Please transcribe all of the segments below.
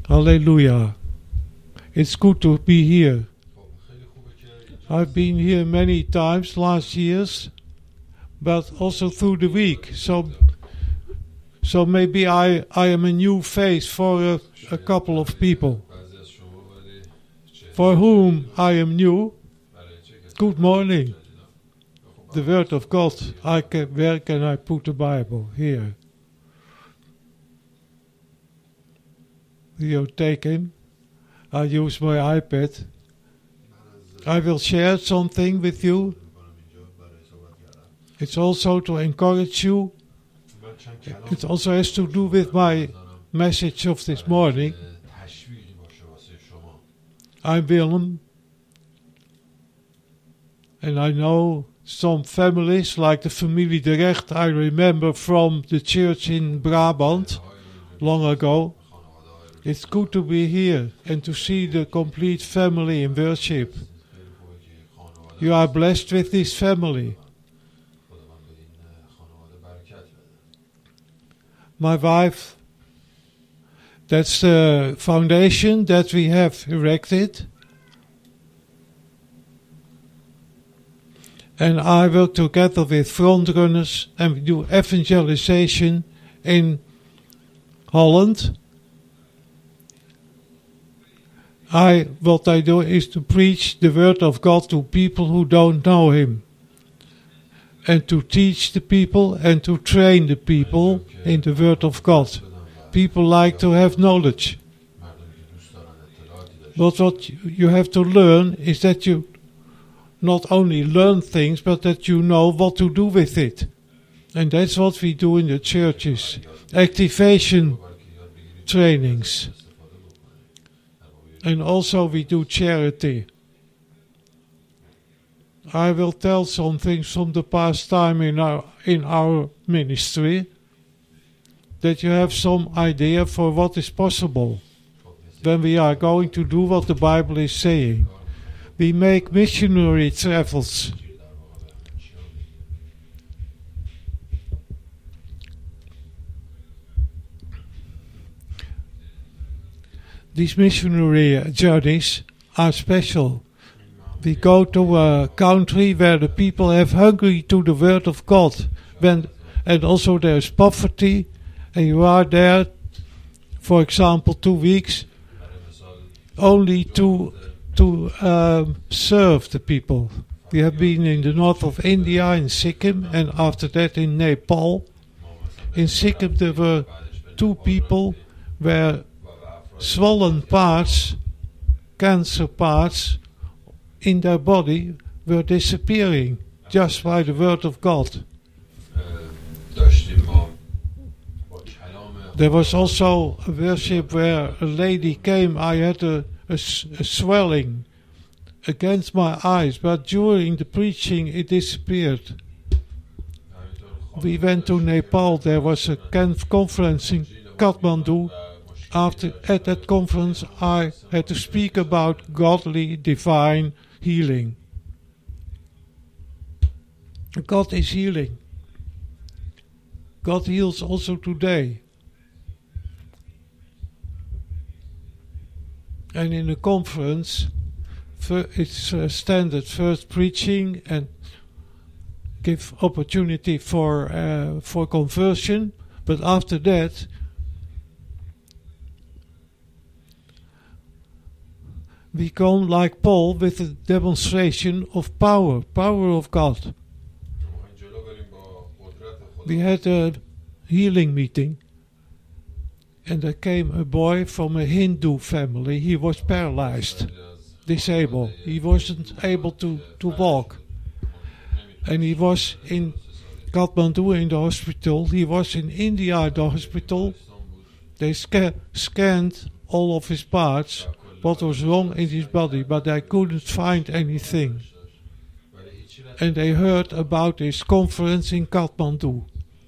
Hallelujah. It's good to be here. I've been here many times last years, but also through the week. So maybe I am a new face for a couple of people. For whom I am new, good morning. The Word of God. Where can I put the Bible? Here. You take him. I use my iPad. I will share something with you. It's also to encourage you. It also has to do with my message of this morning. I'm Willem. And I know some families, like the Familie de Recht, I remember from the church in Brabant long ago. It's good to be here and to see the complete family in worship. You are blessed with this family. My wife, that's the foundation that we have erected. And I work together with frontrunners and we do evangelization in Holland. What I do is to preach the Word of God to people who don't know Him. And to teach the people and to train the people in the Word of God. People like to have knowledge. But what you have to learn is that you not only learn things, but that you know what to do with it. And that's what we do in the churches. Activation trainings. And also we do charity. I will tell some things from the past time in our ministry, that you have some idea for what is possible when we are going to do what the Bible is saying. We make missionary travels. These missionary journeys are special. We go to a country where the people have hungry to the Word of God. And also there is poverty. And you are there, for example, 2 weeks, only to serve the people. We have been in the north of India, in Sikkim, and after that in Nepal. In Sikkim there were 2 people where swollen parts, cancer parts in their body were disappearing just by the Word of God. There was also a worship where a lady came. I had a swelling against my eyes, but during the preaching it disappeared. We went to Nepal. There was a conference in Kathmandu. At that conference I had to speak about godly, divine healing. God is healing. God heals also today. And in the conference, it's standard first preaching and give opportunity for conversion. But after that, we come like Paul with a demonstration of power of God. We had a healing meeting. And there came a boy from a Hindu family. He was paralyzed, disabled. He wasn't able to walk. And he was in Kathmandu in the hospital. He was in India at the hospital. They scanned all of his parts, what was wrong in his body, but they couldn't find anything. And they heard about this conference in Kathmandu.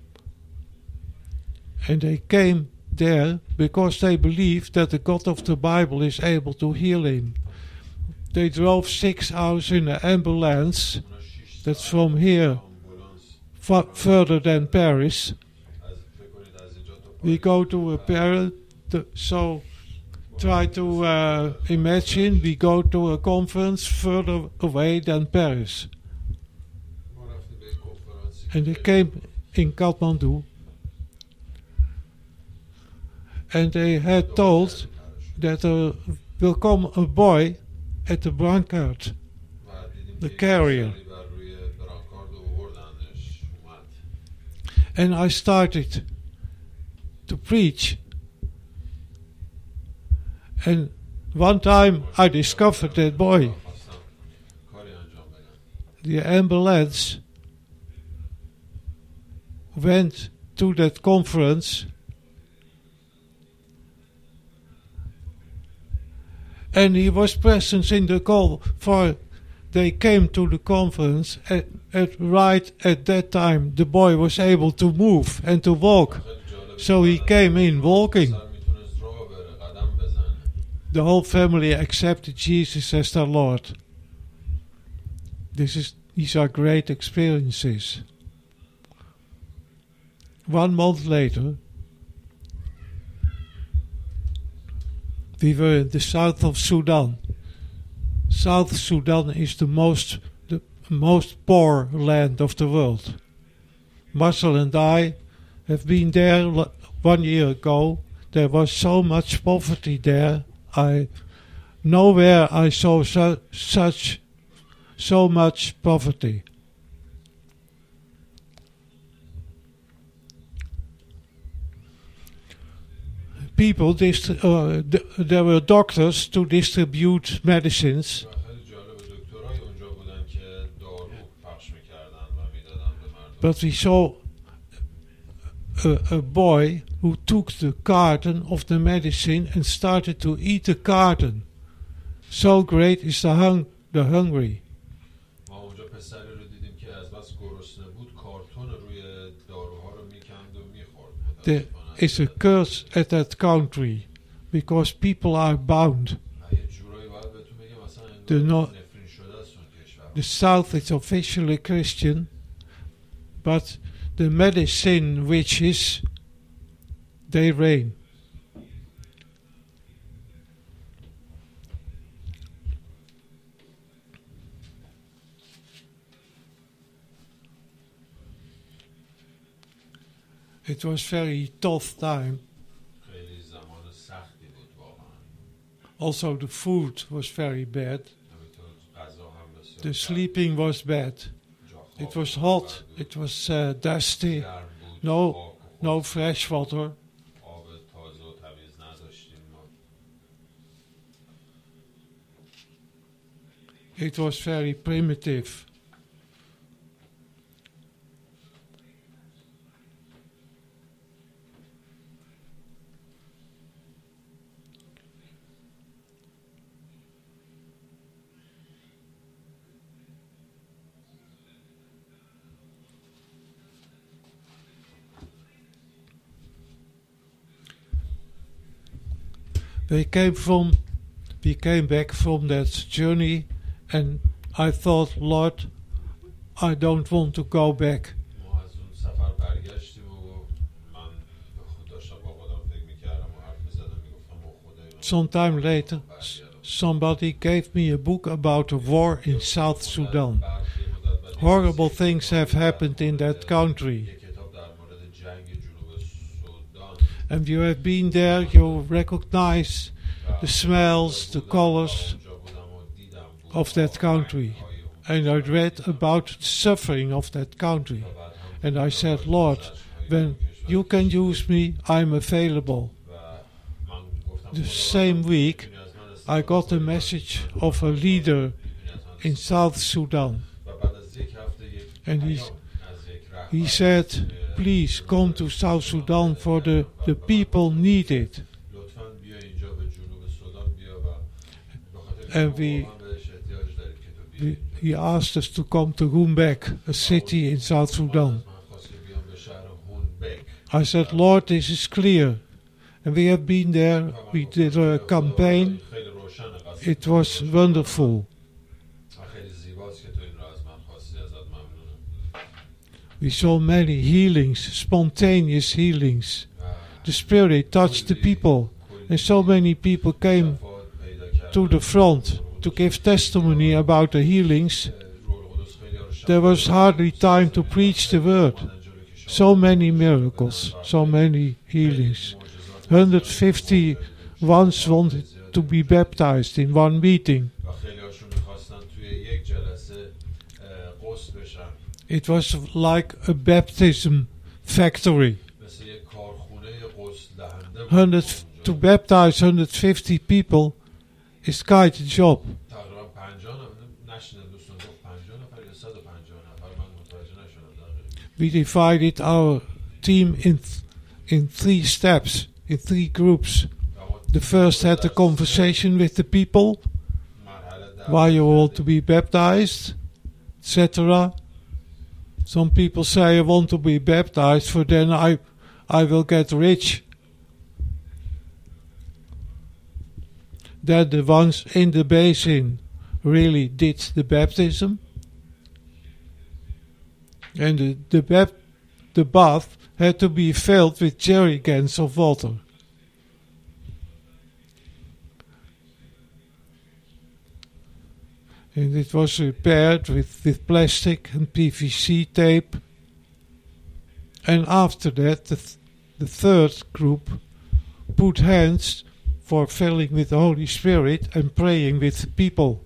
And they came there because they believed that the God of the Bible is able to heal him. They drove 6 hours in an ambulance. That's from here further than Paris. We go to a parent, so Try to imagine we go to a conference further away than Paris. And they came in Kathmandu. And they had told that there will come a boy at the brancard, the carrier. And I started to preach. And one time I discovered that boy. The ambulance went to that conference and he was present in the call for they came to the conference right at that time the boy was able to move and to walk, so he came in walking. The whole family accepted Jesus as their Lord. These are great experiences. 1 month later, we were in the south of Sudan. South Sudan is the most poor land of the world. Marcel and I have been there 1 year ago. There was so much poverty there. Nowhere I saw so much poverty. People, there were doctors to distribute medicines. But we saw a boy who took the carton of the medicine and started to eat the carton. So great is the hungry. There is a curse at that country because people are bound. The south is officially Christian, but the medicine witches, they reign. It was very tough time. Also the food was very bad. The sleeping was bad. It was hot, it was dusty, no fresh water. It was very primitive. We came back from that journey, and I thought, Lord, I don't want to go back. Sometime later, somebody gave me a book about the war in South Sudan. Horrible things have happened in that country. And you have been there, you recognize the smells, the colors of that country. And I read about the suffering of that country. And I said, Lord, when you can use me, I'm available. The same week, I got a message of a leader in South Sudan. And he said, please come to South Sudan, for the people need it. And he asked us to come to Rumbek, a city in South Sudan. I said, Lord, this is clear. And we have been there, we did a campaign. It was wonderful. We saw many healings, spontaneous healings. The Spirit touched the people. And so many people came to the front to give testimony about the healings. There was hardly time to preach the word. So many miracles, so many healings. 150 once wanted to be baptized in one meeting. It was like a baptism factory. To baptize 150 people is quite a job. We divided our team in 3 steps, in 3 groups. The first had a conversation with the people, why you want to be baptized, etc. Some people say, I want to be baptized, for then I will get rich. Then the ones in the basin really did the baptism. And the bath had to be filled with jerry cans of water. And it was repaired with plastic and PVC tape. And after that, the third group put hands for filling with the Holy Spirit and praying with the people.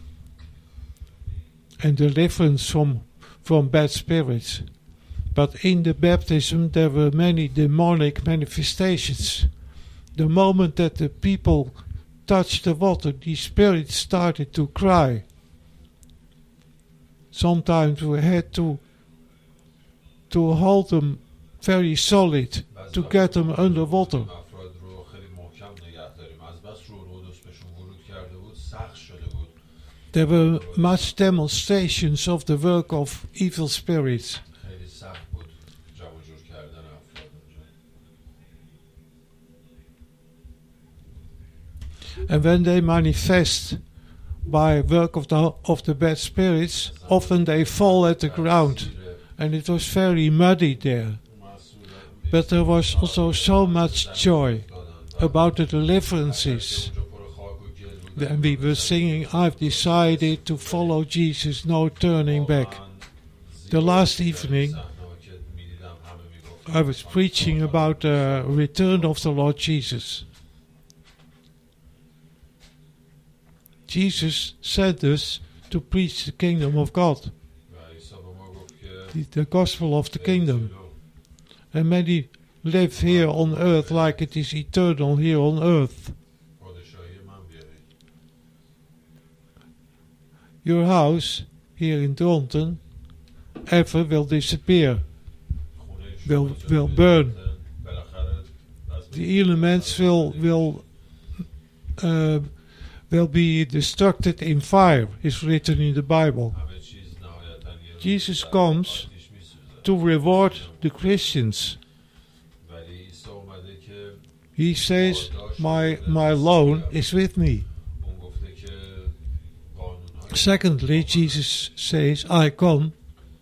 And deliverance from bad spirits. But in the baptism there were many demonic manifestations. The moment that the people touched the water, the spirits started to cry. Sometimes we had to hold them very solid to get them underwater. There were much demonstrations of the work of evil spirits. And when they manifest by work of the bad spirits, often they fall at the ground, and it was very muddy there. But there was also so much joy about the deliverances. And we were singing, I've decided to follow Jesus, no turning back. The last evening, I was preaching about the return of the Lord Jesus. Jesus sent us to preach the kingdom of God, the gospel of the kingdom. And many live here on earth like it is eternal here on earth. Your house here in Dronten ever will disappear, will burn. The elements will be destructed in fire, is written in the Bible. Jesus comes to reward the Christians. He says, my loan is with me. Secondly, Jesus says, I come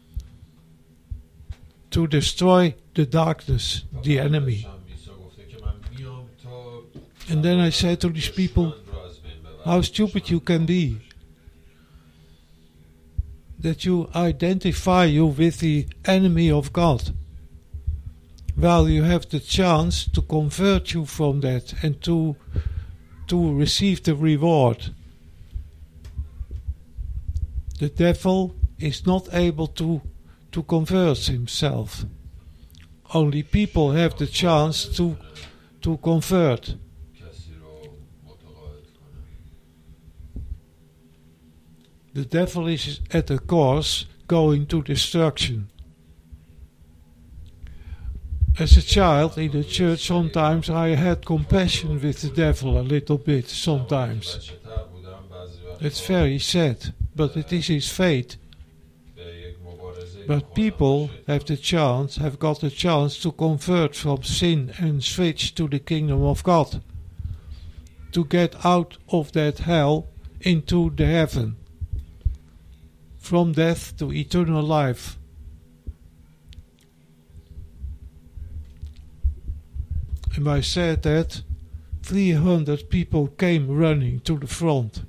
to destroy the darkness, the enemy. And then I said to these people, how stupid you can be. That you identify you with the enemy of God. Well, you have the chance to convert you from that and to receive the reward. The devil is not able to convert himself. Only people have the chance to convert. The devil is at a course going to destruction. As a child in the church, sometimes I had compassion with the devil a little bit, sometimes. It's very sad, but it is his fate. But people have got the chance to convert from sin and switch to the kingdom of God. To get out of that hell into the heaven. From death to eternal life. And I said that 300 people came running to the front.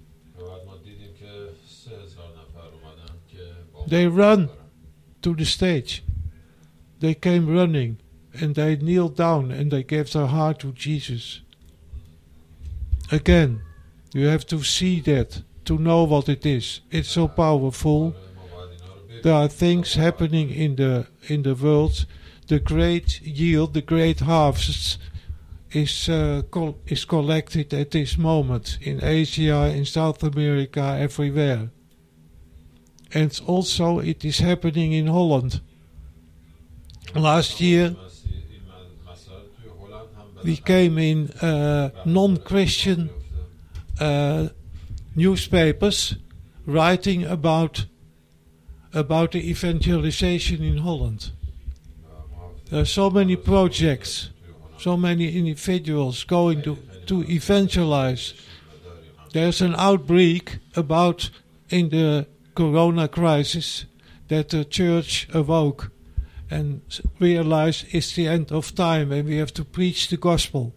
They ran to the stage. They came running and they kneeled down and they gave their heart to Jesus. Again, you have to see that to know what it is. It's so powerful. There are things happening in the world. The great yield, the great harvest is collected at this moment in Asia, in South America, everywhere. And also it is happening in Holland. Last year we came in non-Christian newspapers writing about the evangelization in Holland. There are so many projects, so many individuals going to evangelize. There's an outbreak about in the Corona crisis that the church awoke and realized it's the end of time and we have to preach the gospel.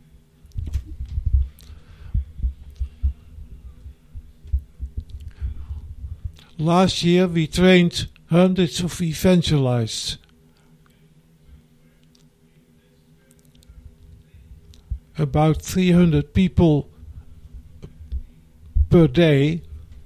Last year we trained hundreds of evangelists. About 300 people per day.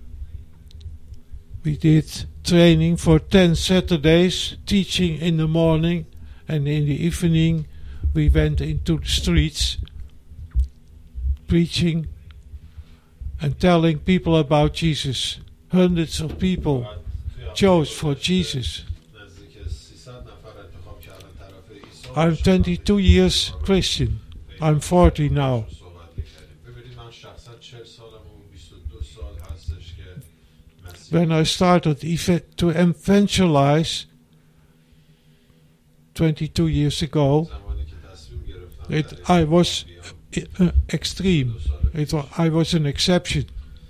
We did training for 10 Saturdays, teaching in the morning, and in the evening we went into the streets, preaching and telling people about Jesus. Hundreds of people chose for Jesus. I'm 22 years Christian. I'm 40 now. When I started to evangelize 22 years ago, I was extreme. I was an exception.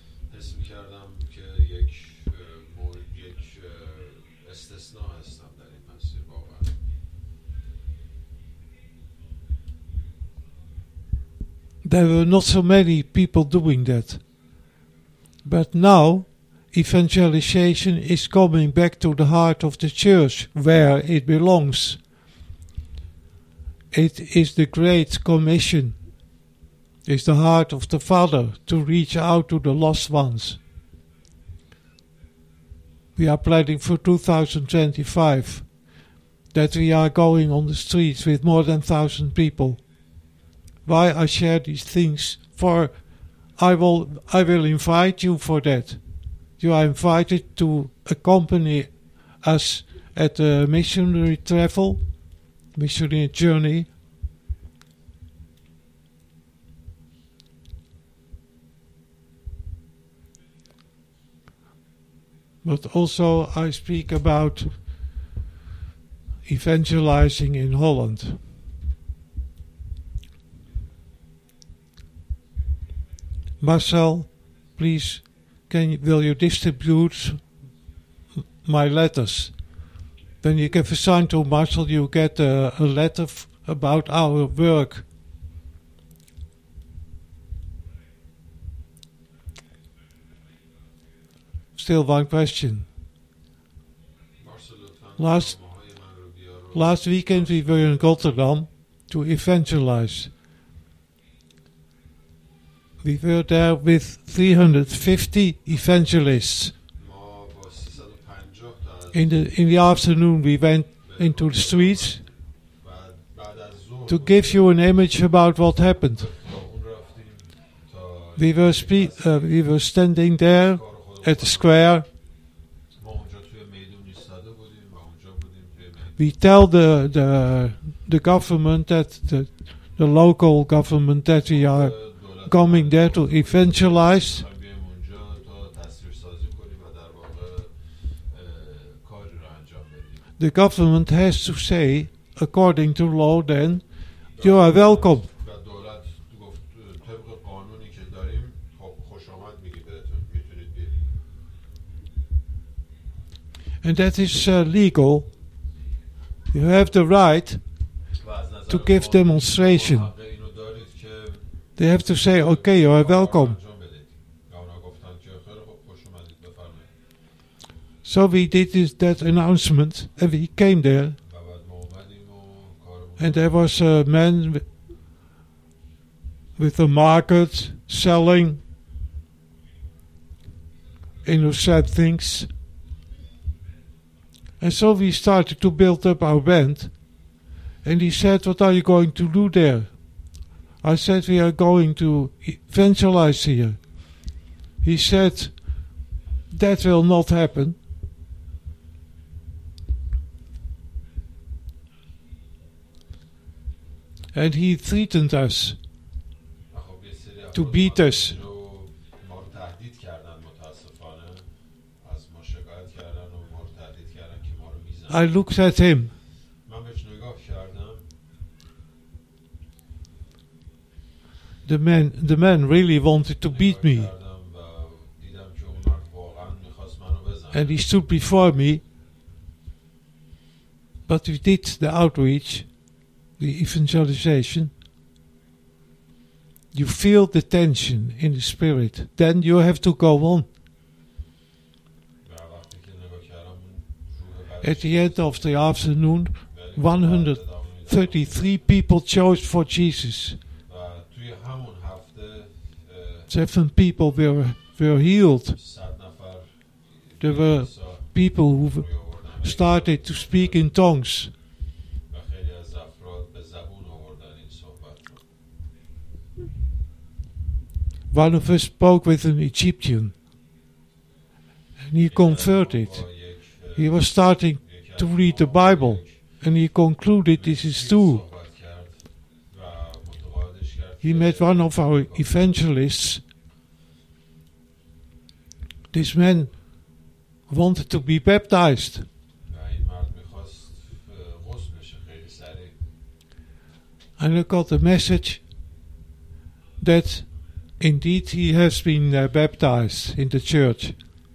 There were not so many people doing that. But now, evangelization is coming back to the heart of the church, where it belongs. It is the Great Commission. It's the heart of the Father to reach out to the lost ones. We are planning for 2025 that we are going on the streets with more than 1,000 people. Why I share these things? For I will invite you for that. You are invited to accompany us at a missionary travel, missionary journey. But also I speak about evangelizing in Holland. Marcel, please, will you distribute my letters? When you give a sign to Marcel, you get a letter about our work. Still one question. Last weekend we were in Rotterdam to evangelize. We were there with 350 evangelists. In the afternoon we went into the streets to give you an image about what happened. We were standing there at the square. We tell the government that the local government that we are coming there to evangelize. The government has to say, according to law, then, you are welcome. And that is legal. You have the right to give demonstration. They have to say, okay, you are welcome. So we did that announcement, and we came there, and there was a man with a market selling innocent things. And so we started to build up our band, and he said, what are you going to do there? I said, we are going to evangelize here. He said, that will not happen. And he threatened us to beat us. I looked at him. The man really wanted to beat me. And he stood before me. But we did the outreach, the evangelization. You feel the tension in the spirit. Then you have to go on. At the end of the afternoon, 133 people chose for Jesus. 7 people were healed. There were people who started to speak in tongues. One of us spoke with an Egyptian, and he converted. He was starting to read the Bible, and he concluded this is true. He met one of our evangelists. This man wanted to be baptized. And I got a message that indeed he has been baptized in the church.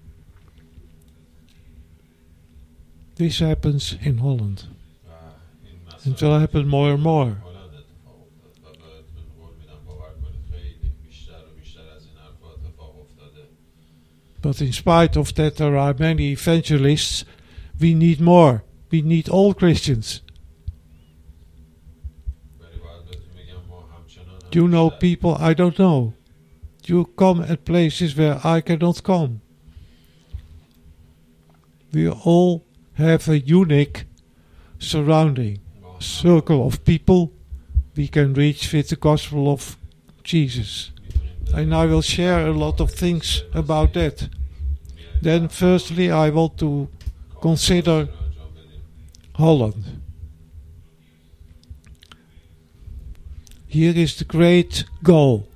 This happens in Holland. It will happen more and more. But in spite of that, there are many evangelists. We need more. We need all Christians. You know people I don't know. You come at places where I cannot come. We all have a unique surrounding, circle of people we can reach with the gospel of Jesus. And I will share a lot of things about that. Then firstly I want to consider Holland. Here is the great goal.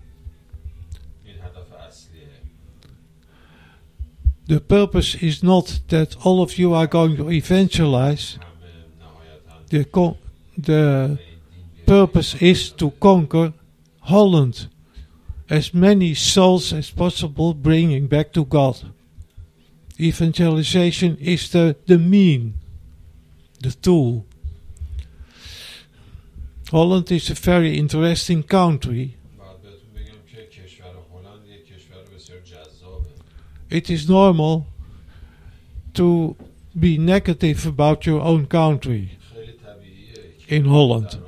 The purpose is not that all of you are going to evangelize. The purpose is to conquer Holland. As many souls as possible bringing back to God. Evangelization is the mean, the tool. Holland is a very interesting country. It is normal to be negative about your own country in Holland.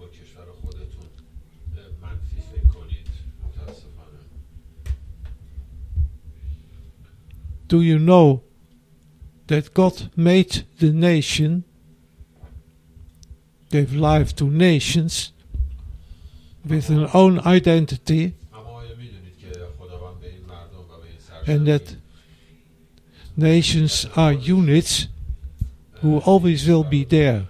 Do you know that God made the nation, gave life to nations with an own identity, and that nations are units who always will be there?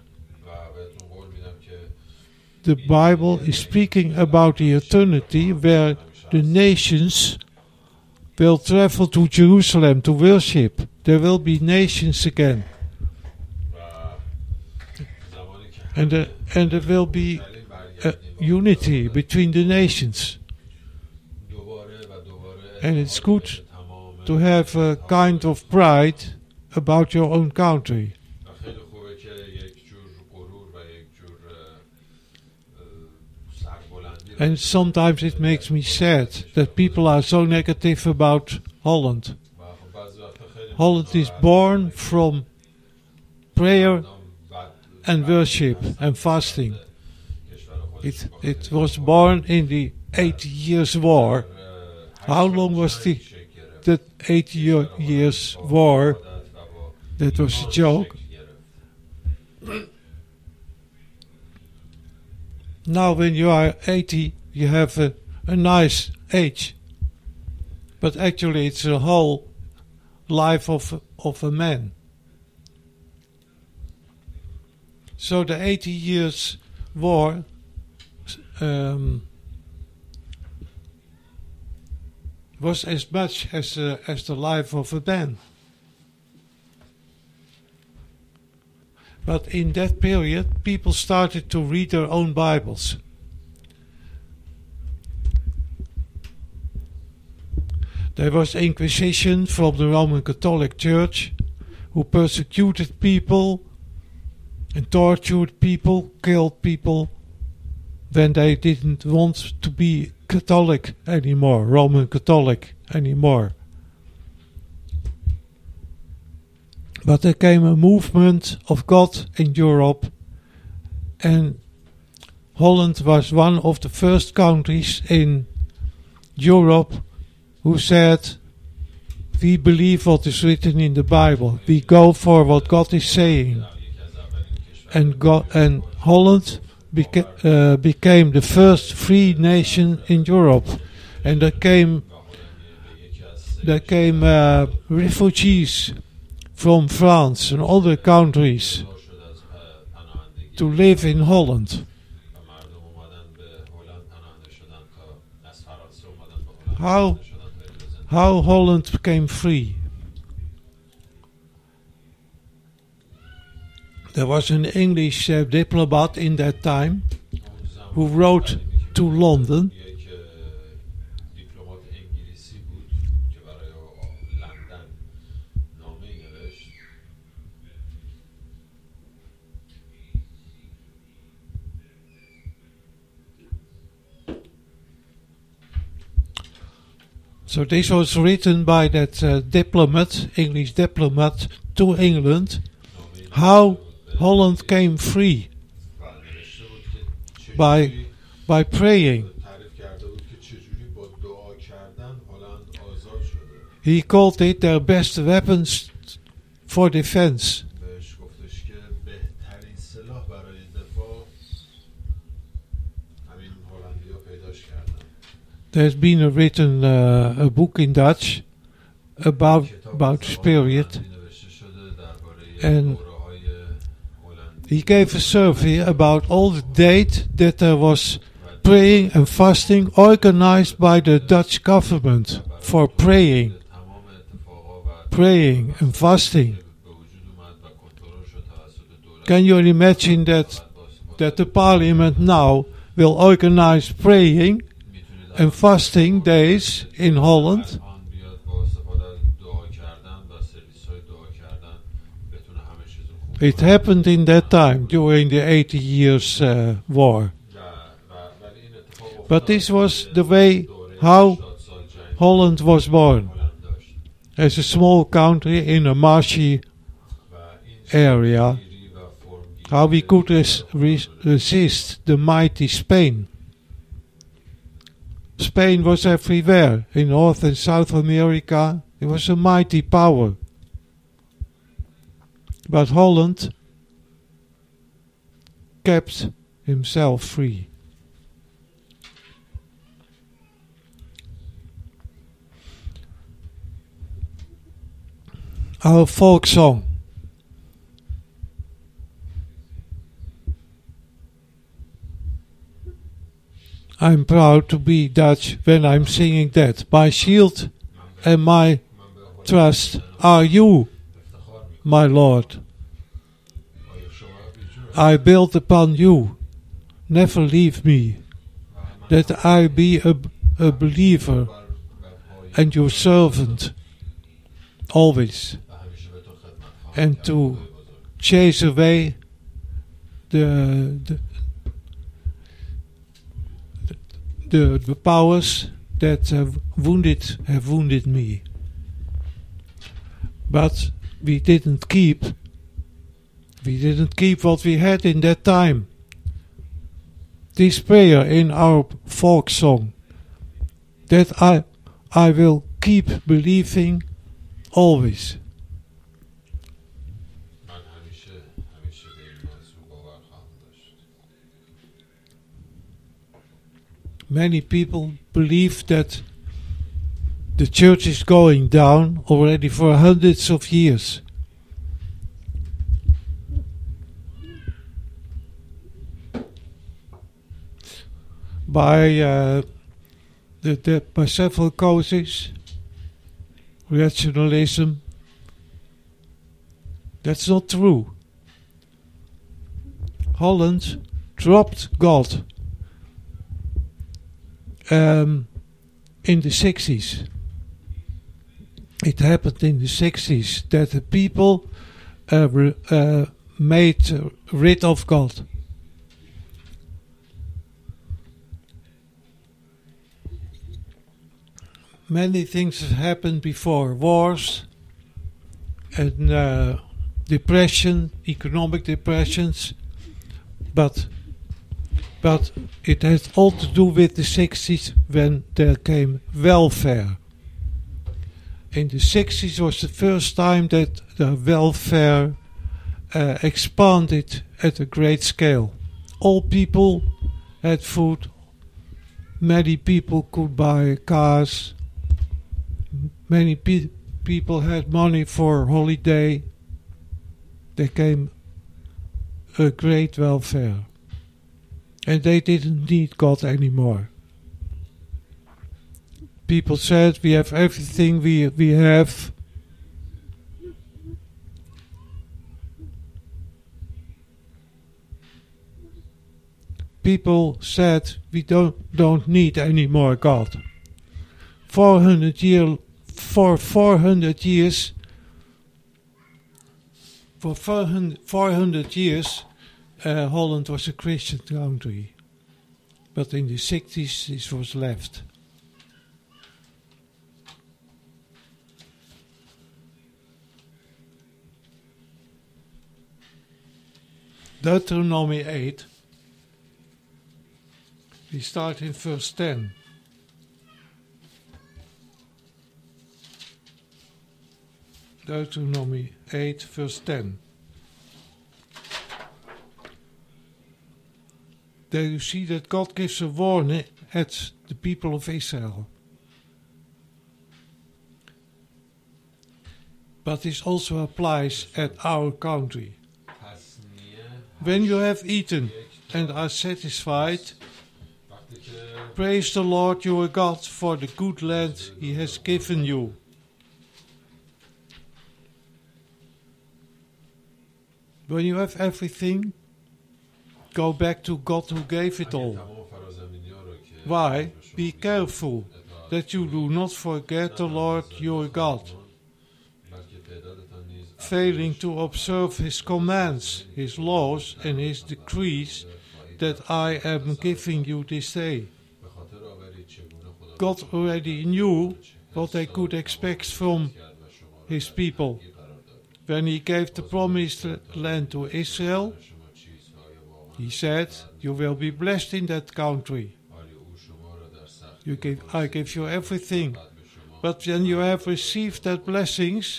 The Bible is speaking about the eternity where the nations will travel to Jerusalem to worship. There will be nations again. And there will be a unity between the nations. And it's good to have a kind of pride about your own country. And sometimes it makes me sad that people are so negative about Holland. Holland is born from prayer and worship and fasting. It was born in the 80 Years' War. How long was the 80 Years' War? That was a joke. Now when you are 80, you have a nice age. But actually it's a whole life of a man. So the 80 Years' War was as much as the life of a man. But in that period, people started to read their own Bibles. There was Inquisition from the Roman Catholic Church, who persecuted people and tortured people, killed people, when they didn't want to be Catholic anymore, Roman Catholic anymore. But there came a movement of God in Europe, and Holland was one of the first countries in Europe who said, we believe what is written in the Bible. We go for what God is saying. And Holland became the first free nation in Europe. And there came refugees from France and other countries to live in Holland. How Holland became free. There was an English diplomat in that time who wrote to London. So this was written by that English diplomat to England, how Holland came free by praying. He called it their best weapons for defense. There's been written a book in Dutch about this period, and he gave a survey about all the date that there was praying and fasting organized by the Dutch government for praying and fasting. Can you imagine that the parliament now will organize praying and fasting days in Holland? It happened in that time, during the 80 Years' War. But this was the way how Holland was born. As a small country in a marshy area, how we could resist the mighty Spain. Spain was everywhere, in North and South America. It was a mighty power. But Holland kept himself free. Our folk song. I'm proud to be Dutch when I'm singing that. My shield and my trust are you, my Lord. I build upon you. Never leave me. That I be a believer and your servant always. And to chase away the powers that have wounded me. But we didn't keep what we had in that time. This prayer in our folk song, that I will keep believing always. Many people believe that the church is going down already for hundreds of years. By by several causes, rationalism. That's not true. Holland dropped God in the 60s. It happened in the 60s that the people made rid of God. Many things have happened before. Wars and depression, economic depressions. But it has all to do with the 60s when there came welfare. In the 60s was the first time that the welfare expanded at a great scale. All people had food. Many people could buy cars. Many people had money for holiday. There came a great welfare. And they didn't need God anymore. People said, we have everything we have. People said, we don't need any more God. 400 years, Holland was a Christian country. But in the 60s this was left. Deuteronomy 8. We start in verse 10. Deuteronomy 8, verse 10. There you see that God gives a warning at the people of Israel. But this also applies at our country. When you have eaten and are satisfied, praise the Lord your God for the good land He has given you. When you have everything, go back to God who gave it all. Why? Be careful that you do not forget the Lord your God, failing to observe His commands, His laws and His decrees that I am giving you this day. God already knew what they could expect from His people. When He gave the promised land to Israel, He said, you will be blessed in that country. I give you everything. But when you have received that blessings,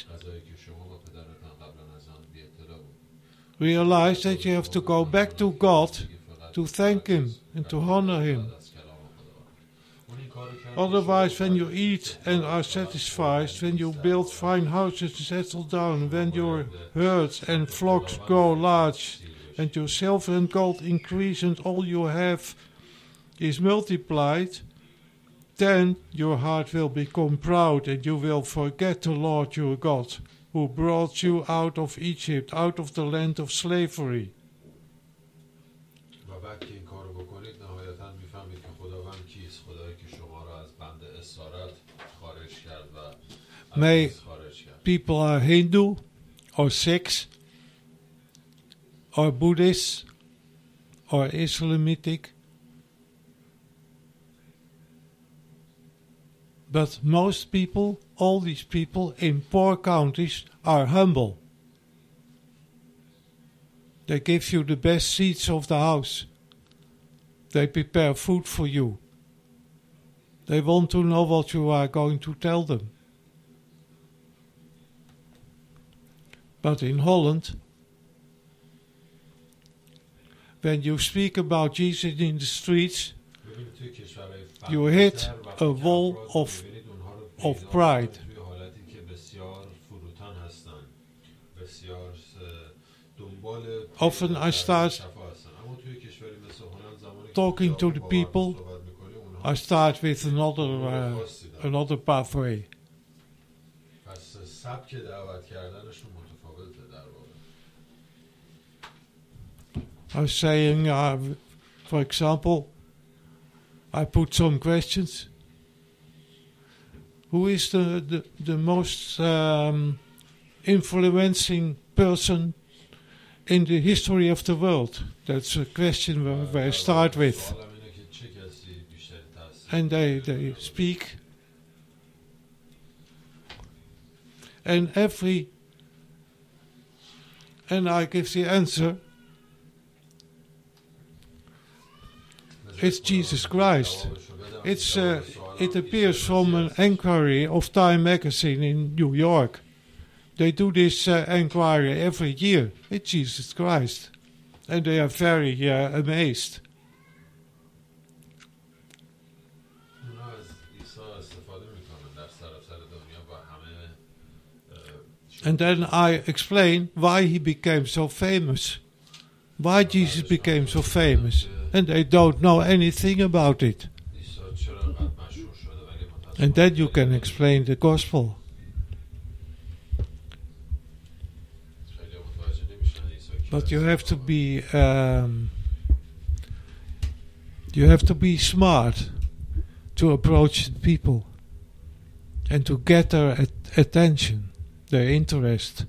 realize that you have to go back to God to thank Him and to honor Him. Otherwise, when you eat and are satisfied, when you build fine houses and settle down, when your herds and flocks grow large, and your silver and gold increase, and all you have is multiplied, then your heart will become proud, and you will forget the Lord your God, who brought you out of Egypt, out of the land of slavery. May people are Hindu or Sikhs or Buddhist or Islamitic, But most people, all these people in poor countries are humble. They give you the best seats of the house. They prepare food for you. They want to know what you are going to tell them. But in Holland, when you speak about Jesus in the streets, you hit a wall of pride. Often I start talking to the people, I start with another pathway. I was saying, for example, I put some questions. Who is the most influencing person in the history of the world? That's a question where I start with. And they speak. And I give the answer. It's Jesus Christ. It appears from an inquiry of Time magazine in New York. They do this inquiry every year. It's Jesus Christ. And they are very amazed. And then I explain why he became so famous. Why Jesus became so famous. And they don't know anything about it. And then you can explain the gospel. But you have to be smart to approach the people and to get their attention, their interest.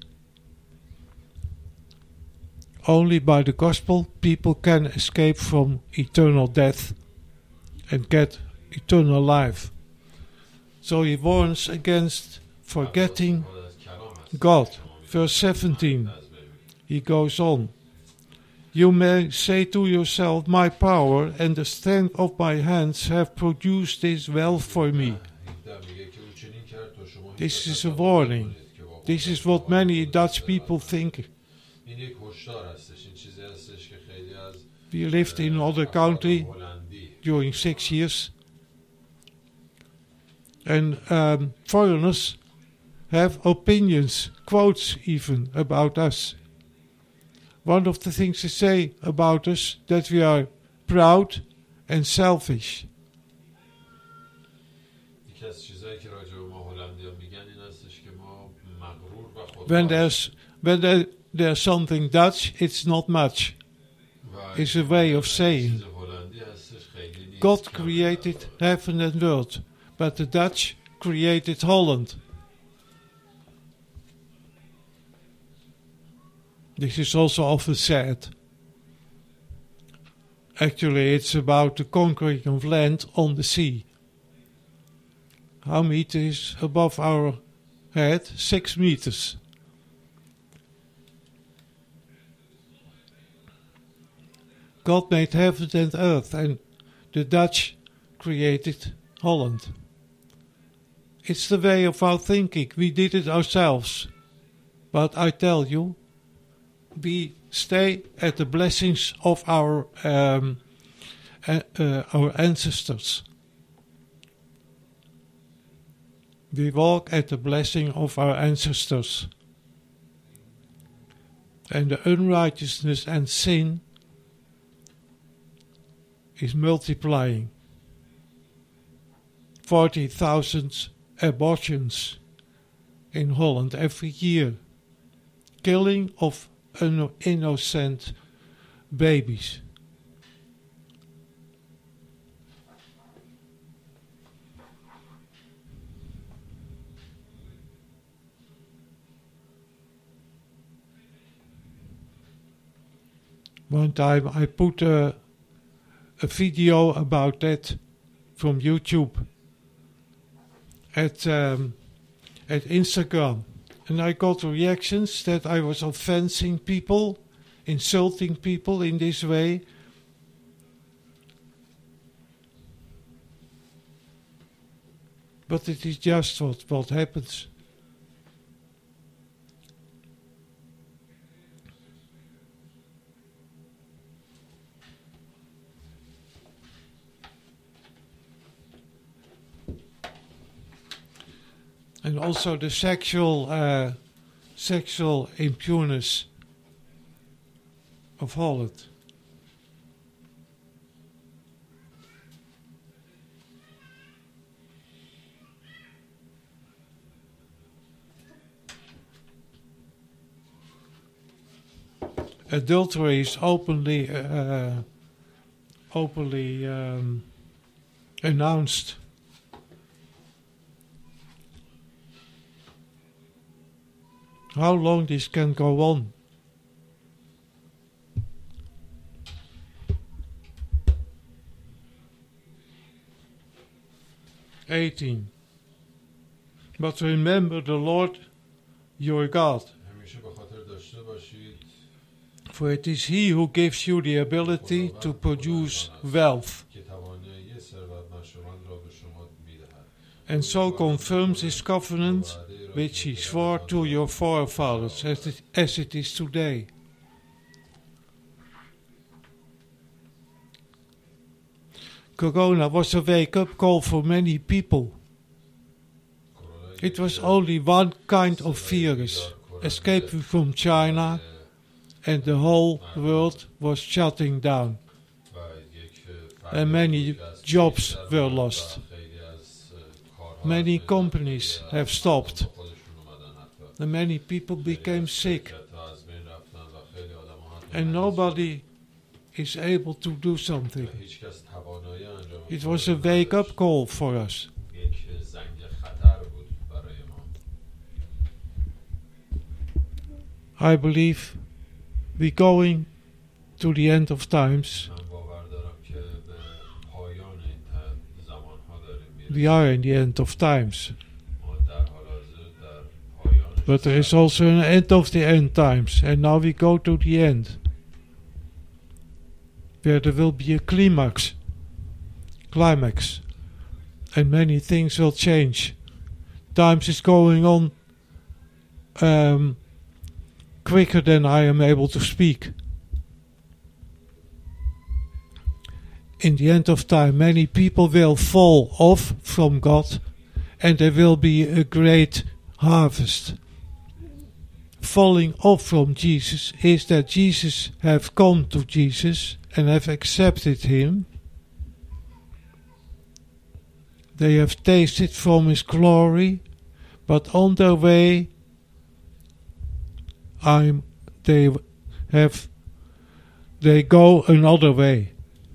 Only by the gospel people can escape from eternal death and get eternal life. So he warns against forgetting God. Verse 17, he goes on. You may say to yourself, my power and the strength of my hands have produced this wealth for me. This is a warning. This is what many Dutch people think. We lived in another country during 6 years. And foreigners have opinions, quotes even, about us. One of the things they say about us, that we are proud and selfish. When there's something Dutch, it's not much. It's a way of saying. God created heaven and earth, but the Dutch created Holland. This is also often said. Actually, it's about the conquering of land on the sea. How many meters above our head? 6 meters. God made heaven and earth, and the Dutch created Holland. It's the way of our thinking. We did it ourselves. But I tell you, we stay at the blessings of our ancestors. We walk at the blessing of our ancestors. And the unrighteousness and sin is multiplying. 40,000 abortions in Holland every year. Killing of innocent babies. One time I put a video about that from YouTube. at Instagram, and I got reactions that I was offending people, insulting people in this way. But it is just what happens. And also the sexual impureness of Holland. Adultery is openly announced. How long this can go on? But remember the Lord your God. For it is He who gives you the ability to produce wealth, and so confirms His covenant which He swore to your forefathers, as it is today. Corona was a wake-up call for many people. It was only one kind of virus, escaping from China, and the whole world was shutting down. And many jobs were lost. Many companies have stopped. And many people became sick. And nobody is able to do something. It was a wake-up call for us. I believe we're going to the end of times. We are in the end of times. But there is also an end of the end times. And now we go to the end, where there will be a climax. And many things will change. Times is going on quicker than I am able to speak. In the end of time, many people will fall off from God, and there will be a great harvest. Falling off from Jesus is that Jesus have come to Jesus and have accepted Him. They have tasted from His glory, but on their way they go another way.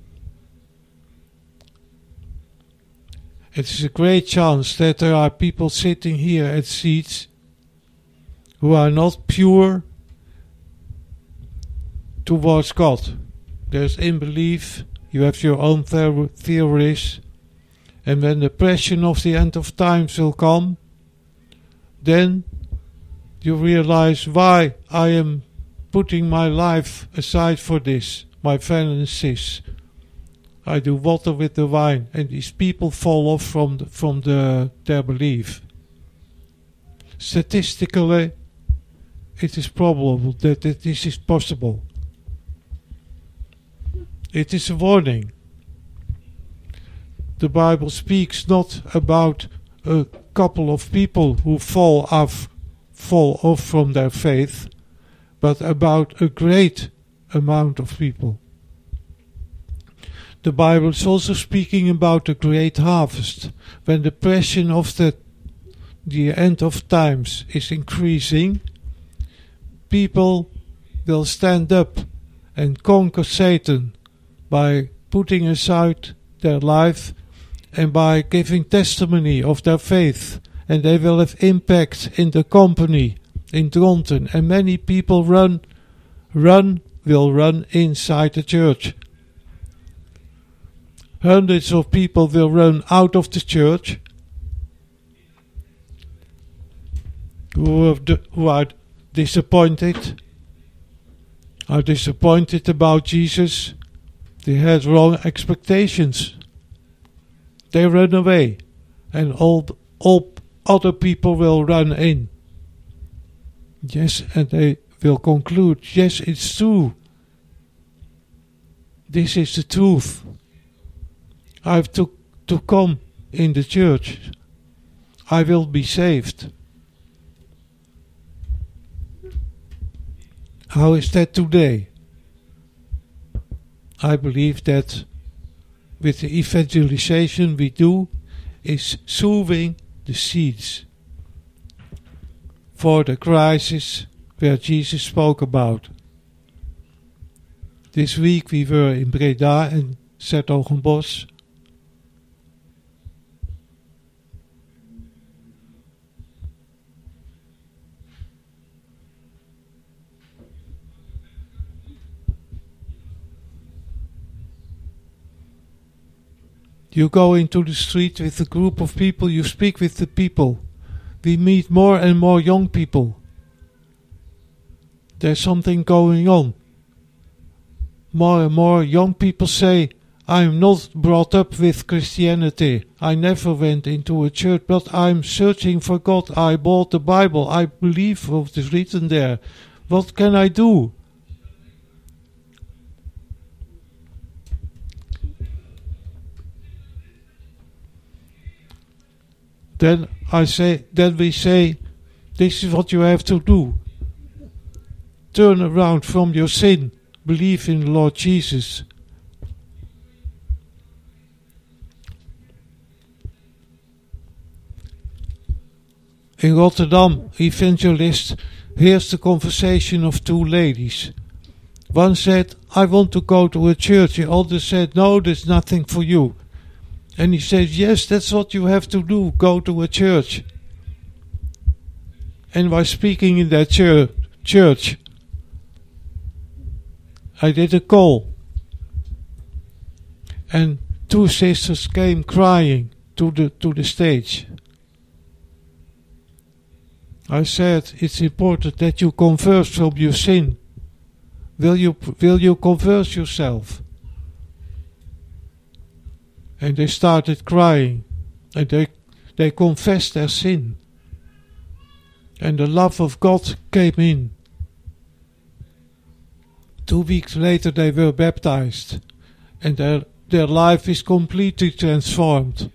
It is a great chance that there are people sitting here at seats who are not pure towards God. There's unbelief, you have your own theories, and when the pressure of the end of times will come, then you realize why I am putting my life aside for this, my finances. I do water with the wine, and these people fall off from their belief. Statistically, it is probable that this is possible. It is a warning. The Bible speaks not about a couple of people who fall off from their faith, but about a great amount of people. The Bible is also speaking about a great harvest, when the pressure of the end of times is increasing. People will stand up and conquer Satan by putting aside their life and by giving testimony of their faith, and they will have impact in the company, in Dronten, and many people will run inside the church. Hundreds of people will run out of the church, who are disappointed, about Jesus. They had wrong expectations. They run away, and all other people will run in. Yes, and they will conclude, yes, it's true. This is the truth. I have to come in the church. I will be saved. How is that today? I believe that with the evangelization we do is sowing the seeds for the crisis where Jesus spoke about. This week we were in Breda and 's-Hertogenbosch. You go into the street with a group of people, you speak with the people. We meet more and more young people. There's something going on. More and more young people say, I'm not brought up with Christianity. I never went into a church, but I'm searching for God. I bought the Bible. I believe what is written there. What can I do? Then we say, this is what you have to do. Turn around from your sin. Believe in the Lord Jesus. In Rotterdam, evangelist hears the conversation of two ladies. One said, I want to go to a church. The other said, no, there's nothing for you. And he says, yes, that's what you have to do, go to a church. And while speaking in that church, I did a call. And two sisters came crying to the stage. I said, it's important that you converse from your sin. Will you converse yourself? And they started crying, and they confessed their sin. And the love of God came in. 2 weeks later they were baptized, and their life is completely transformed.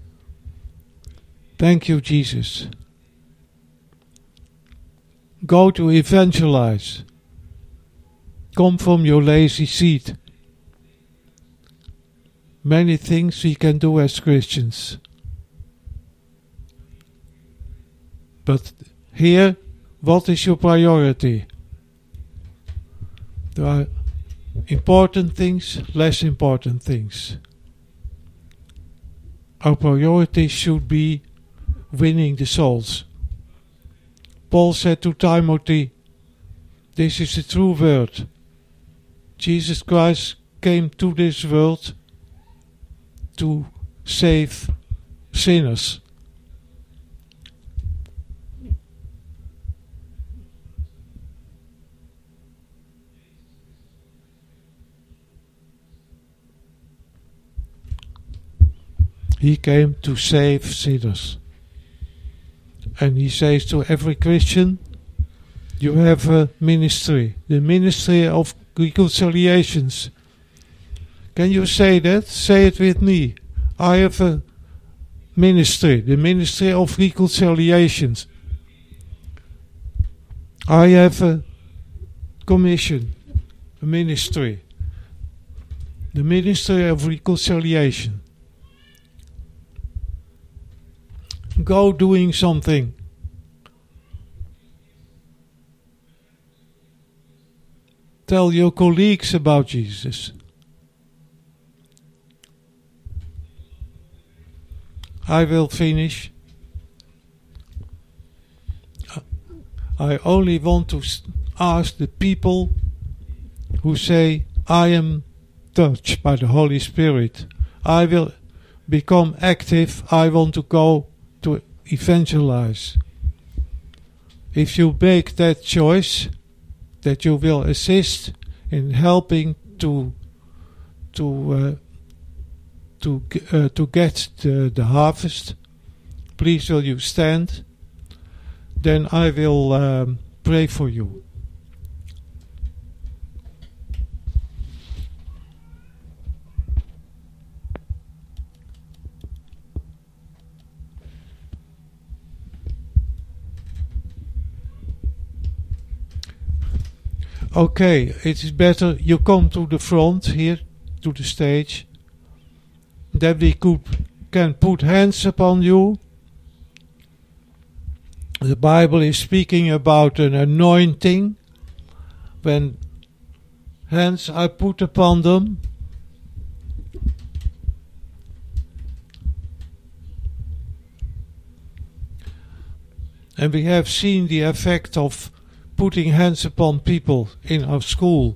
Thank you, Jesus. Go to evangelize. Come from your lazy seat. Many things we can do as Christians. But here, what is your priority? There are important things, less important things. Our priority should be winning the souls. Paul said to Timothy, this is the true word. Jesus Christ came to this world to save sinners. He came to save sinners. And he says to every Christian, you have a ministry, the ministry of reconciliations. Can you say that? Say it with me. I have a ministry, the ministry of reconciliations. I have a commission, a ministry, the ministry of reconciliation. Go doing something. Tell your colleagues about Jesus. I will finish. I only want to ask the people who say, I am touched by the Holy Spirit. I will become active. I want to go to evangelize. if you make that choice, that you will assist in helping to get the harvest, please will you stand? Then I will pray for you. Okay, it is better you come to the front here, to the stage. Then we can put hands upon you. The Bible is speaking about an anointing. When hands are put upon them, and we have seen the effect of putting hands upon people in our school,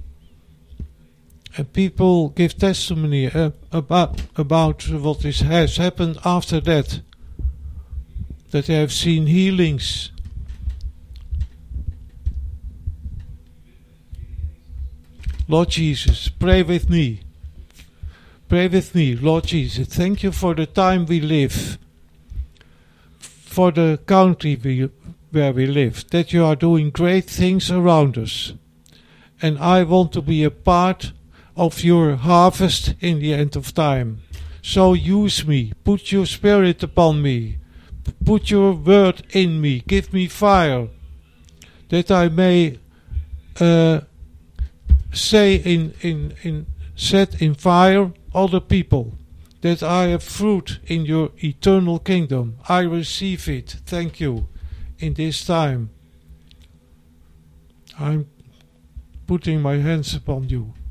and people give testimony about what has happened after that they have seen healings. Lord Jesus, pray with me. Pray with me, Lord Jesus. Thank you for the time we live, for the country where we live, that you are doing great things around us. And I want to be a part of your harvest in the end of time. So use me, put your spirit upon me, put your word in me, give me fire, that I may set in fire other people, that I have fruit in your eternal kingdom. I receive it. Thank you. In this time, I'm putting my hands upon you.